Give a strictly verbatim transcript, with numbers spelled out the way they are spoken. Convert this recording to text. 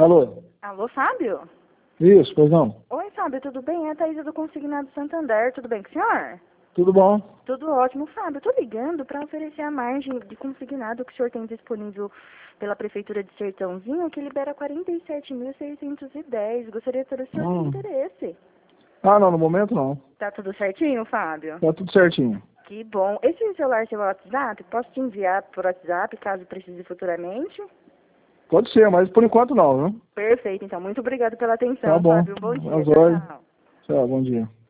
Alô? Alô, Fábio? Isso, pois não. Oi, Fábio, tudo bem? É a Thaisa do Consignado Santander, tudo bem com o senhor? Tudo bom? Tudo ótimo, Fábio. Eu tô ligando para oferecer a margem de consignado que o senhor tem disponível pela Prefeitura de Sertãozinho, que libera quarenta e sete mil seiscentos e dez. Gostaria de saber se o senhor tem Hum. interesse. Ah, não, no momento não. Tá tudo certinho, Fábio? Tá tudo certinho. Que bom. Esse celular é seu WhatsApp? Posso te enviar por WhatsApp, caso precise futuramente? Pode ser, mas por enquanto não, viu? Perfeito, então. Muito obrigado pela atenção, Tá bom. Fábio. Um bom dia. As Tchau, ordens. tchau. Tchau, bom dia.